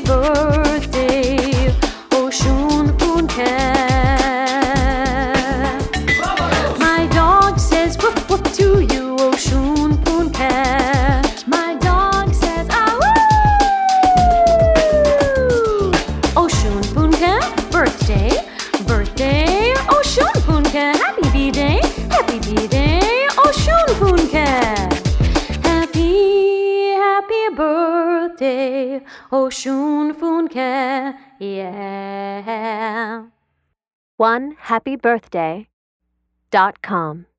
birthday, Oshun Punke. My dog says woof woof to you, Oshun Punke. My dog says ah woo. Oshun Punke, birthday, birthday, Oshun Punke. Happy B-Day, Oshun Punke. Happy birthday, Oshun Punke, yeah. OneHappyBirthday.com